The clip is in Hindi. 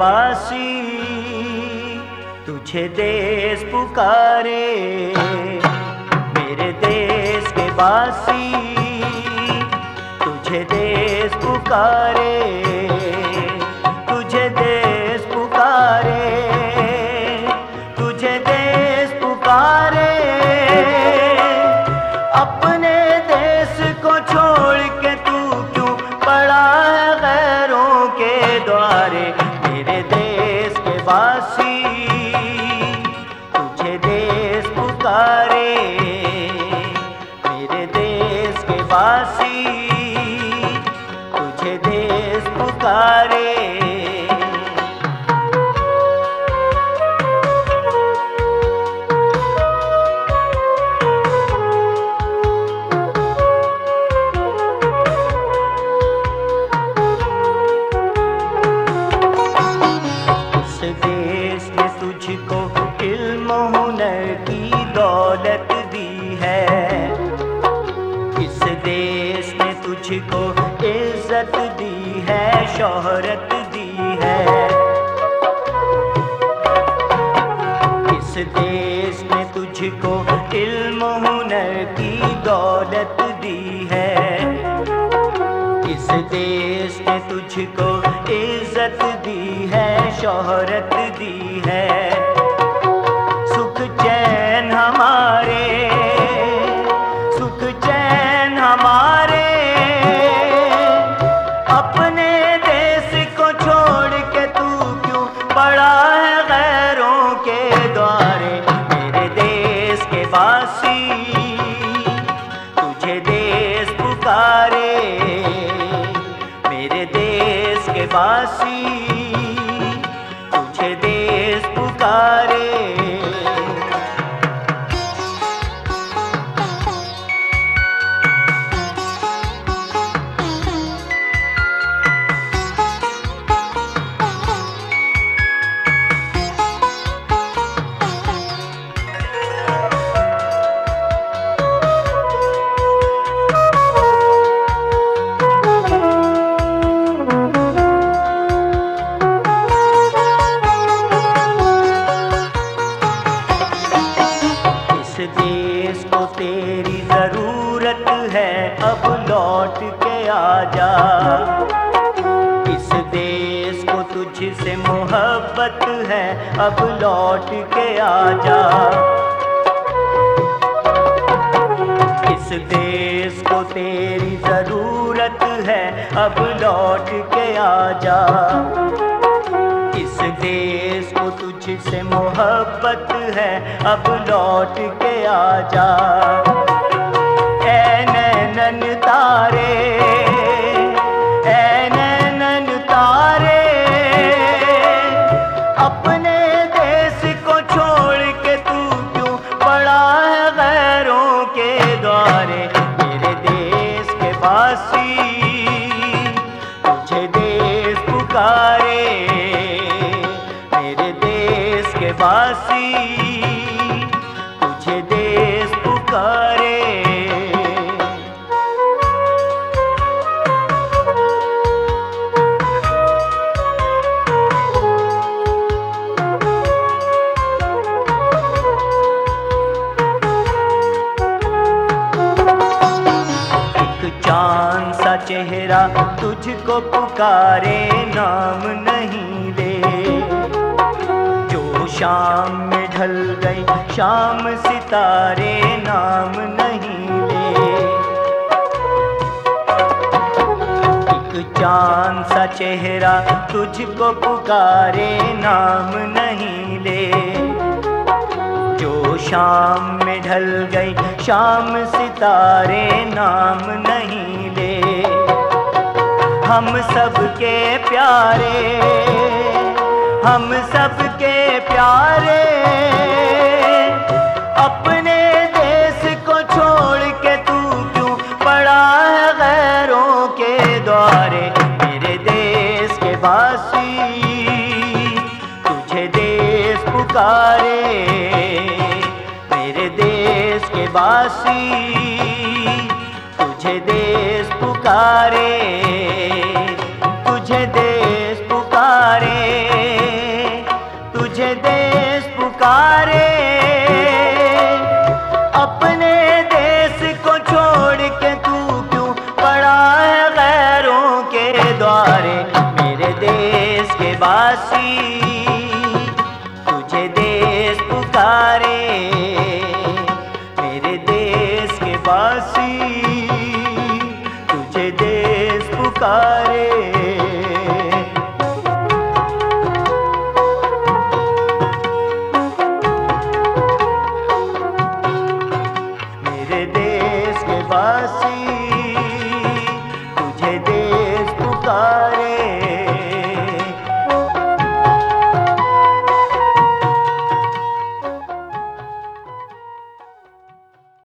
वासी, तुझे देश पुकारे। मेरे देश के वासी, तुझे देश पुकारे, तुझे देश पुकारे, तुझे देश पुकारे। अपने देश को छोड़ के तू क्यों पड़ा है गैरों के द्वारे। मेरे देश के वासी, तुझे देश पुकारे। मेरे देश के वासी, तुझे देश पुकारे। तुझको इल्म हुनर की दौलत दी है। इस देश ने तुझको इज्जत दी है, शोहरत दी है। इस देश ने तुझको इल्म हुनर की दौलत दी है। इस देश ने तुझको इज्जत दी है, शोहरत दी है। सुख चैन हमारे, सुख चैन हमारे, अपने देश को छोड़ के तू क्यों पड़ा है गैरों के द्वारे। मेरे देश के वासी, तुझे देश पुकारे। मेरे देश के वासी, तुझे देश पुकारे। देश को तेरी जरूरत है, अब लौट के आजा। इस देश को तुझसे मोहब्बत है, अब लौट के आजा। इस देश को तेरी जरूरत है, अब लौट के आजा। इस देश को तुझसे मोहब्बत है, अब लौट के आजा। ऐ नैनन तारे, ऐ नैनन तारे, अपने देश को छोड़ के तू क्यों पड़ा है गैरों के द्वारे। मेरे देश के वासी, तुझे देश पुकारे। मेरे देश के वासी, तुझे देश पुकारे। एक चांद सा चेहरा तुझको पुकारे, नाम नहीं ले। शाम में ढल गई शाम सितारे, नाम नहीं ले। एक चांद सा चेहरा तुझको पुकारे, नाम नहीं ले। जो शाम में ढल गई शाम सितारे, नाम नहीं ले। हम सबके प्यारे, हम सबके प्यारे, अपने देश को छोड़ के तू क्यों पड़ा है गैरों के द्वारे। मेरे देश के वासी, तुझे देश पुकारे। मेरे देश के वासी, तुझे देश पुकारे, तुझे देश पुकारे। वासी, तुझे देश पुकारे। मेरे देश के वासी,